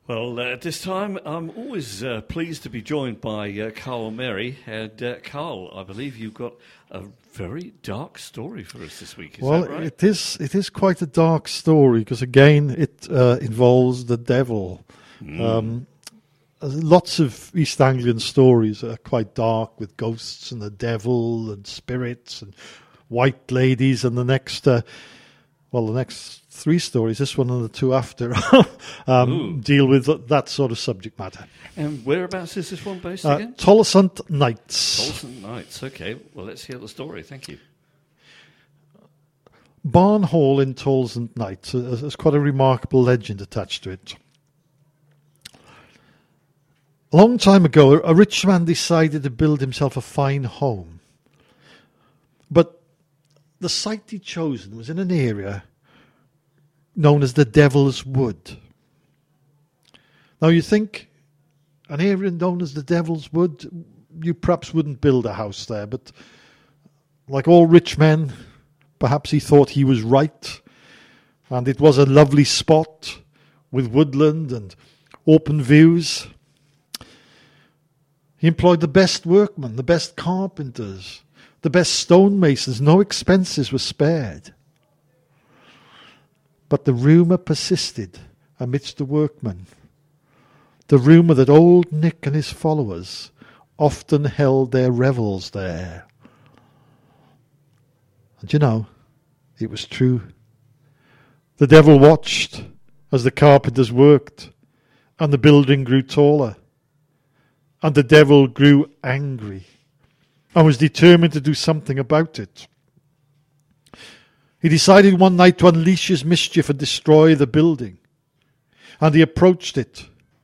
Well, at this time, I'm always pleased to be joined by Carl Mary. And Carl, I believe you've got a very dark story for us this week. Is that right? It is quite a dark story because, again, it involves the devil. Lots of East Anglian stories are quite dark, with ghosts and the devil and spirits and white ladies, and the next three stories, this one and the two after, deal with that sort of subject matter. And whereabouts is this one based again? Tollesunt Knights. Tollesunt Knights, okay. Well, let's hear the story. Thank you. Barn Hall in Tollesunt Knights has quite a remarkable legend attached to it. A long time ago, a rich man decided to build himself a fine home. But the site he'd chosen was in an area known as the Devil's Wood. Now, you think an area known as the Devil's Wood, you perhaps wouldn't build a house there, but like all rich men, perhaps he thought he was right, and it was a lovely spot with woodland and open views. He employed the best workmen, the best carpenters, the best stonemasons. No expenses were spared. But the rumour persisted amidst the workmen. The rumour that old Nick and his followers often held their revels there. And you know, it was true. The devil watched as the carpenters worked, and the building grew taller. And the devil grew angry and was determined to do something about it. He decided one night to unleash his mischief and destroy the building. And he approached it,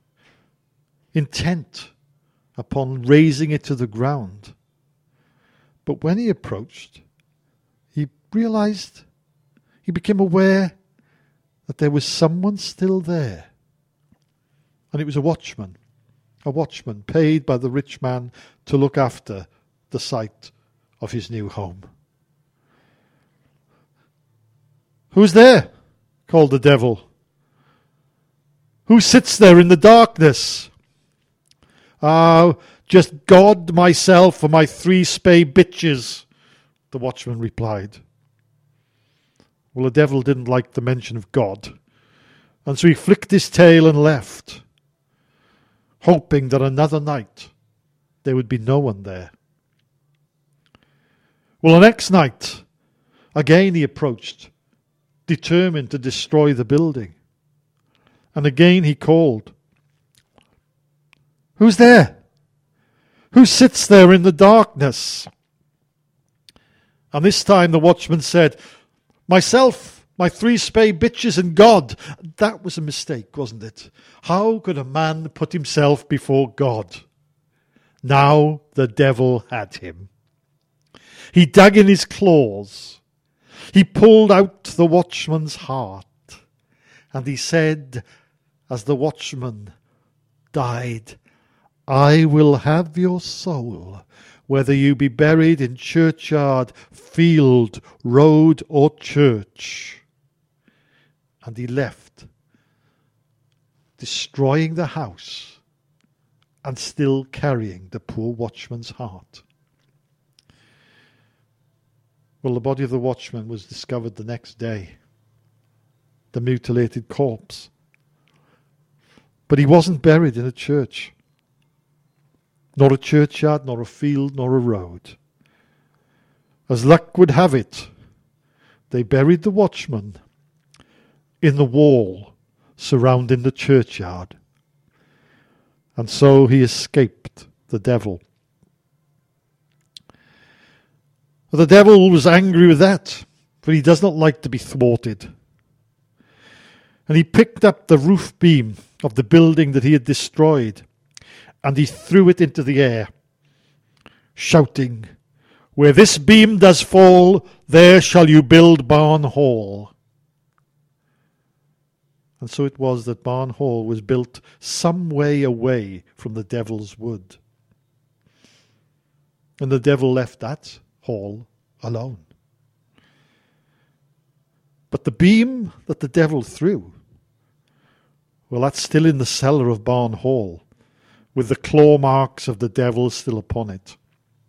intent upon razing it to the ground. But when he approached, he became aware that there was someone still there. And it was a watchman paid by the rich man to look after the site of his new home. "Who's there?" called the devil. "Who sits there in the darkness?" "Ah, just God, myself, and my 3 spey bitches," the watchman replied. Well, the devil didn't like the mention of God, and so he flicked his tail and left, hoping that another night there would be no one there. Well, the next night, again he approached, determined to destroy the building. And again he called, "Who's there? Who sits there in the darkness?" And this time the watchman said, "Myself, my 3 spey bitches, and God." That was a mistake, wasn't it? How could a man put himself before God? Now the devil had him. He dug in his claws. He pulled out the watchman's heart. And he said, as the watchman died, "I will have your soul, whether you be buried in churchyard, field, road, or church." And he left, destroying the house and still carrying the poor watchman's heart. Well, the body of the watchman was discovered the next day, the mutilated corpse. But he wasn't buried in a church, nor a churchyard, nor a field, nor a road. As luck would have it, they buried the watchman in the wall surrounding the churchyard. And so he escaped the devil. The devil was angry with that, for he does not like to be thwarted. And he picked up the roof beam of the building that he had destroyed, and he threw it into the air, shouting, "Where this beam does fall, there shall you build Barn Hall." And so it was that Barn Hall was built some way away from the Devil's Wood. And the devil left that hall alone. But the beam that the devil threw Well, that's still in the cellar of Barn Hall, with the claw marks of the devil still upon it.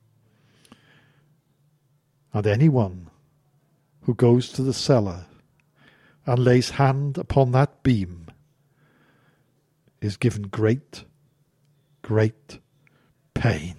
And anyone who goes to the cellar and lays hand upon that beam is given great, great pain.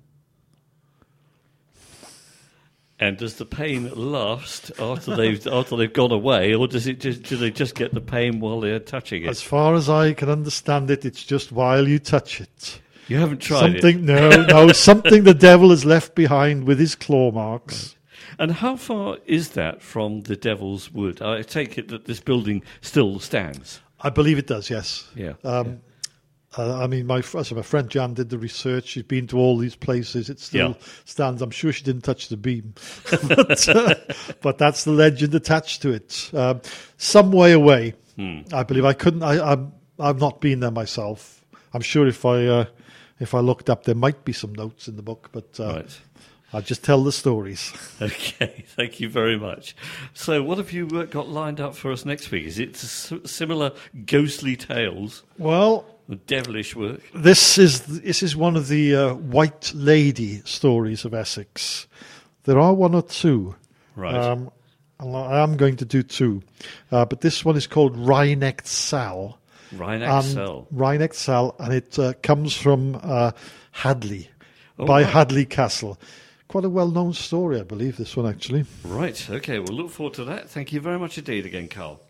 And does the pain last after they've gone away, or do they just get the pain while they're touching it? As far as I can understand it, it's just while you touch it. You haven't tried Something, no, something the devil has left behind with his claw marks. And how far is that from the Devil's Wood? I take it that this building still stands. I believe it does, yes. Yeah. I mean, my friend Jan did the research. She's been to all these places. It still stands. I'm sure she didn't touch the beam. but that's the legend attached to it. Some way away, I believe. I've not been there myself. I'm sure if I looked up, there might be some notes in the book, but Right. I'll just tell the stories. Okay, thank you very much. So what have you got lined up for us next week? Is it similar ghostly tales, Well, devilish work? this is one of the White Lady stories of Essex. There are one or two. Right. And I am going to do two. But this one is called Rhine-necked Sal. Rhine-necked Sal. Rhine-necked Sal, and it comes from Hadley, Oh, by right. Hadley Castle. Quite a well-known story, I believe, this one, actually. Right, okay, we'll look forward to that. Thank you very much indeed again, Carl.